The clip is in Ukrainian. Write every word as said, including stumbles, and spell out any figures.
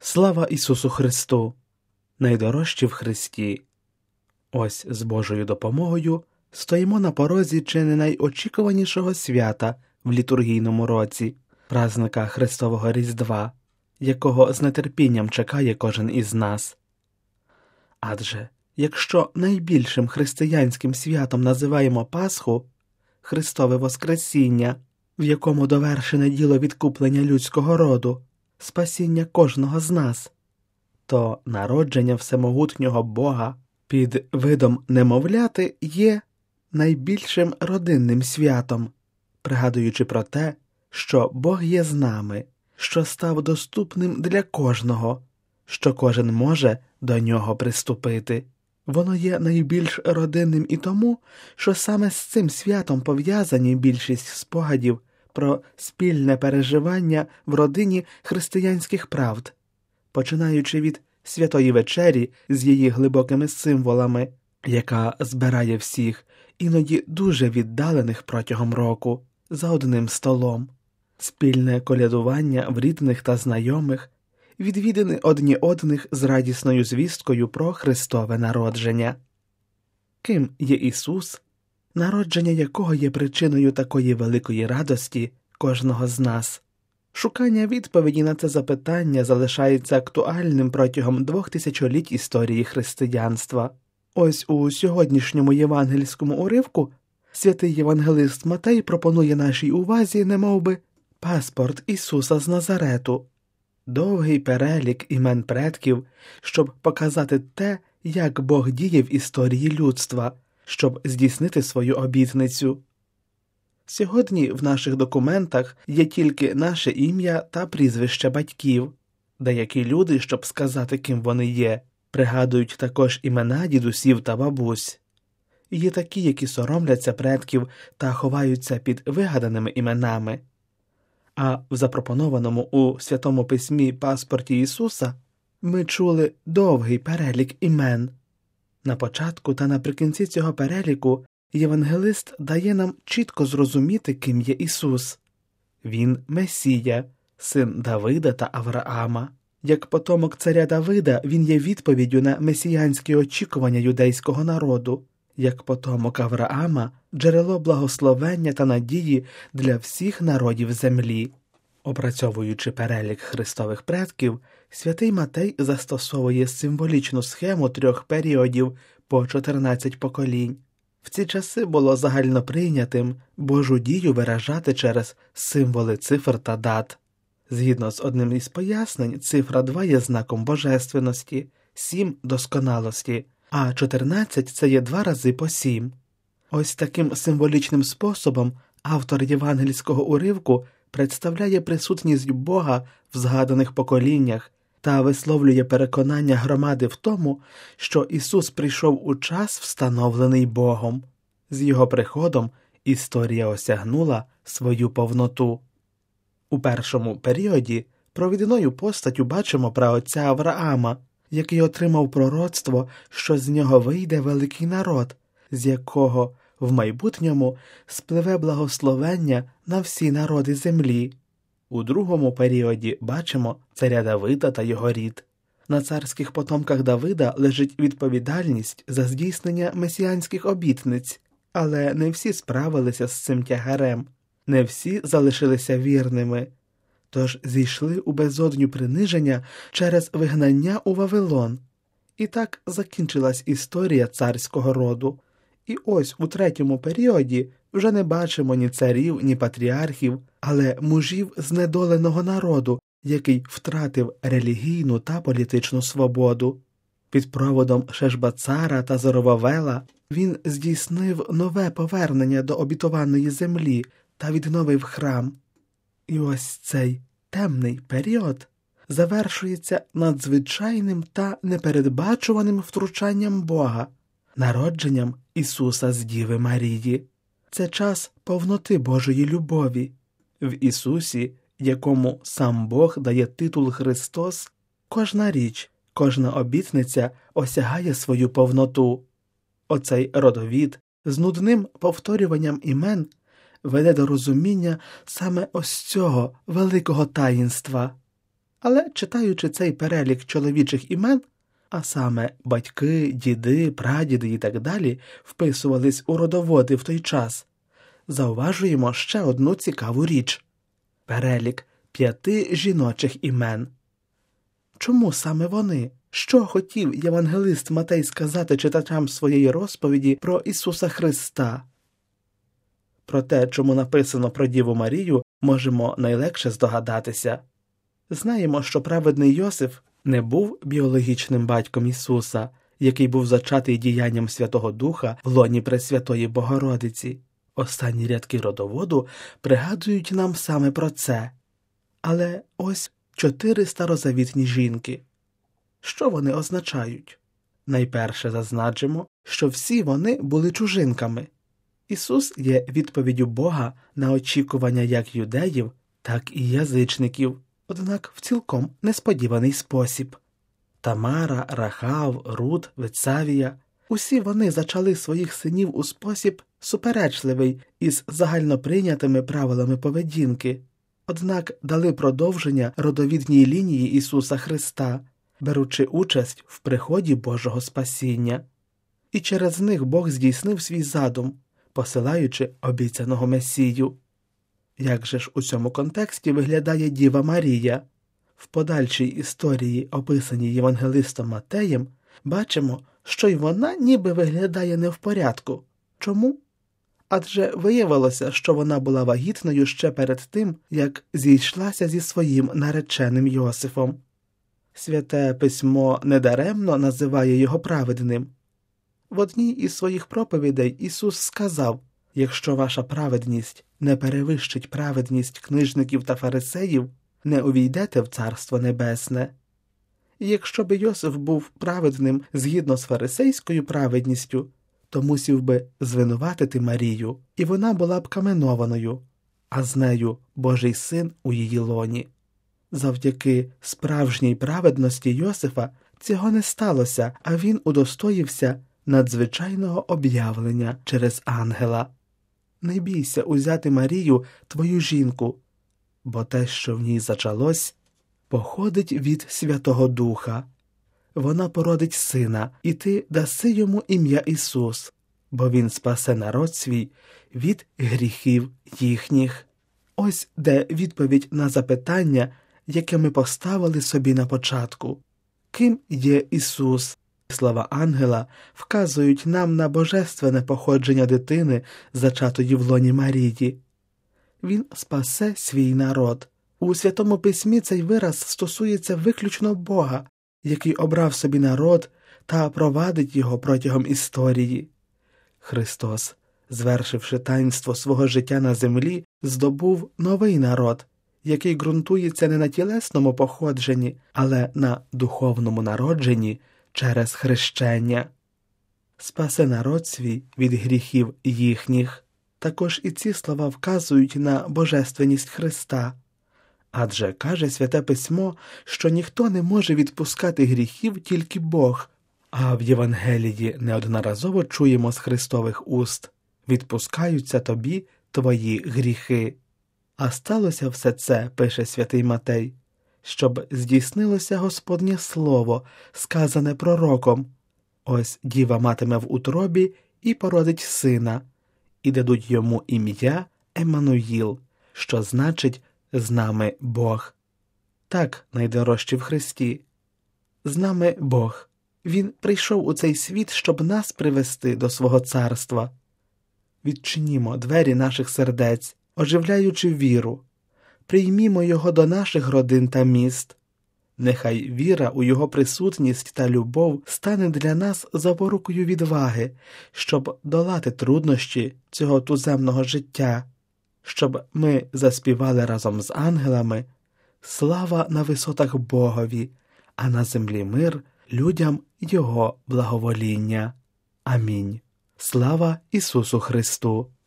Слава Ісусу Христу! Найдорожчі в Христі! Ось з Божою допомогою стоїмо на порозі чи не найочікуванішого свята в літургійному році, празника Христового Різдва, якого з нетерпінням чекає кожен із нас. Адже, якщо найбільшим християнським святом називаємо Пасху, Христове Воскресіння, в якому довершене діло відкуплення людського роду, спасіння кожного з нас, то народження всемогутнього Бога під видом немовляти є найбільшим родинним святом, пригадуючи про те, що Бог є з нами, що став доступним для кожного, що кожен може до нього приступити. Воно є найбільш родинним і тому, що саме з цим святом пов'язані більшість спогадів про спільне переживання в родині християнських правд, починаючи від Святої Вечері з її глибокими символами, яка збирає всіх, іноді дуже віддалених протягом року, за одним столом, спільне колядування в рідних та знайомих, відвідини одні одних з радісною звісткою про Христове народження. Ким є Ісус, народження якого є причиною такої великої радості кожного з нас? Шукання відповіді на це запитання залишається актуальним протягом двох тисячоліть історії християнства. Ось у сьогоднішньому євангельському уривку святий євангелист Матей пропонує нашій увазі немовби паспорт Ісуса з Назарету, довгий перелік імен предків, щоб показати те, як Бог діє в історії людства, щоб здійснити свою обітницю. Сьогодні в наших документах є тільки наше ім'я та прізвище батьків. Деякі люди, щоб сказати, ким вони є, пригадують також імена дідусів та бабусь. Є такі, які соромляться предків та ховаються під вигаданими іменами. А в запропонованому у Святому Письмі паспорті Ісуса ми чули довгий перелік імен. На початку та наприкінці цього переліку євангелист дає нам чітко зрозуміти, ким є Ісус. Він – Месія, син Давида та Авраама. Як потомок царя Давида, він є відповіддю на месіянські очікування юдейського народу. Як потомок Авраама – джерело благословення та надії для всіх народів землі. Опрацьовуючи перелік Христових предків, святий Матей застосовує символічну схему трьох періодів по чотирнадцять поколінь. В ці часи було загальноприйнятим Божу дію виражати через символи цифр та дат. Згідно з одним із пояснень, цифра два є знаком божественності, сім – досконалості, а чотирнадцять – це є два рази по сім. Ось таким символічним способом автор євангельського уривку представляє присутність Бога в згаданих поколіннях та висловлює переконання громади в тому, що Ісус прийшов у час, встановлений Богом. З Його приходом історія осягнула свою повноту. У першому періоді провідною постаттю бачимо праотця Авраама, який отримав пророцтво, що з нього вийде великий народ, з якого в майбутньому спливе благословення на всі народи землі. У другому періоді бачимо царя Давида та його рід. На царських потомках Давида лежить відповідальність за здійснення месіанських обітниць, але не всі справилися з цим тягарем, не всі залишилися вірними, тож зійшли у безодню приниження через вигнання у Вавилон. І так закінчилась історія царського роду. І ось у третьому періоді вже не бачимо ні царів, ні патріархів, але мужів знедоленого народу, який втратив релігійну та політичну свободу. Під проводом Шешбацара та Зоровавела він здійснив нове повернення до обітованої землі та відновив храм. І ось цей темний період завершується надзвичайним та непередбачуваним втручанням Бога, народженням Ісуса з Діви Марії. Це час повноти Божої любові. В Ісусі, якому сам Бог дає титул Христос, кожна річ, кожна обітниця осягає свою повноту. Оцей родовід з нудним повторюванням імен веде до розуміння саме ось цього великого таїнства. Але, читаючи цей перелік чоловічих імен, а саме батьки, діди, прадіди і так далі, вписувались у родоводи в той час, зауважуємо ще одну цікаву річ – перелік п'яти жіночих імен. Чому саме вони? Що хотів євангелист Матей сказати читачам своєї розповіді про Ісуса Христа? Про те, чому написано про Діву Марію, можемо найлегше здогадатися. Знаємо, що праведний Йосиф не був біологічним батьком Ісуса, який був зачатий діянням Святого Духа в лоні Пресвятої Богородиці. Останні рядки родоводу пригадують нам саме про це. Але ось чотири старозавітні жінки. Що вони означають? Найперше зазначимо, що всі вони були чужинками. Ісус є відповіддю Бога на очікування як юдеїв, так і язичників, однак в цілком несподіваний спосіб. Тамара, Рахав, Рут, Вецавія – усі вони зачали своїх синів у спосіб суперечливий із загальноприйнятими правилами поведінки, однак дали продовження родовідній лінії Ісуса Христа, беручи участь в приході Божого спасіння. І через них Бог здійснив свій задум, посилаючи обіцяного Месію. Як же ж у цьому контексті виглядає Діва Марія? В подальшій історії, описаній євангелистом Матеєм, бачимо, що й вона ніби виглядає не в порядку. Чому? Адже виявилося, що вона була вагітною ще перед тим, як зійшлася зі своїм нареченим Йосифом. Святе Письмо недаремно називає його праведним. В одній із своїх проповідей Ісус сказав: «Якщо ваша праведність не перевищить праведність книжників та фарисеїв, не увійдете в Царство Небесне». І якщо би Йосиф був праведним згідно з фарисейською праведністю, то мусів би звинуватити Марію, і вона була б каменованою, а з нею Божий Син у її лоні. Завдяки справжній праведності Йосифа цього не сталося, а він удостоївся надзвичайного об'явлення через ангела. Не бійся узяти Марію, твою жінку, бо те, що в ній зачалось, походить від Святого Духа. Вона породить сина, і ти даси йому ім'я Ісус, бо він спасе народ свій від гріхів їхніх. Ось де відповідь на запитання, яке ми поставили собі на початку. Ким є Ісус? Слова ангела вказують нам на божественне походження дитини, зачатої в лоні Марії. Він спасе свій народ. У Святому Письмі цей вираз стосується виключно Бога, який обрав собі народ та провадить його протягом історії. Христос, звершивши таїнство свого життя на землі, здобув новий народ, який ґрунтується не на тілесному походженні, але на духовному народженні через хрещення. Спасе народ свій від гріхів їхніх. Також і ці слова вказують на божественність Христа. Адже каже Святе Письмо, що ніхто не може відпускати гріхів, тільки Бог. А в Євангелії неодноразово чуємо з Христових уст: «Відпускаються тобі твої гріхи». А сталося все це, пише святий Матей, щоб здійснилося Господнє слово, сказане пророком: «Ось діва матиме в утробі і породить сина, і дадуть йому ім'я Еммануїл», що значить «з нами Бог». Так, найдорожчі в Христі. З нами Бог. Він прийшов у цей світ, щоб нас привести до свого царства. Відчинімо двері наших сердець, оживляючи віру. Приймімо його до наших родин та міст. Нехай віра у його присутність та любов стане для нас запорукою відваги, щоб долати труднощі цього туземного життя, щоб ми заспівали разом з ангелами «Слава на висотах Богові, а на землі мир людям Його благовоління». Амінь. Слава Ісусу Христу!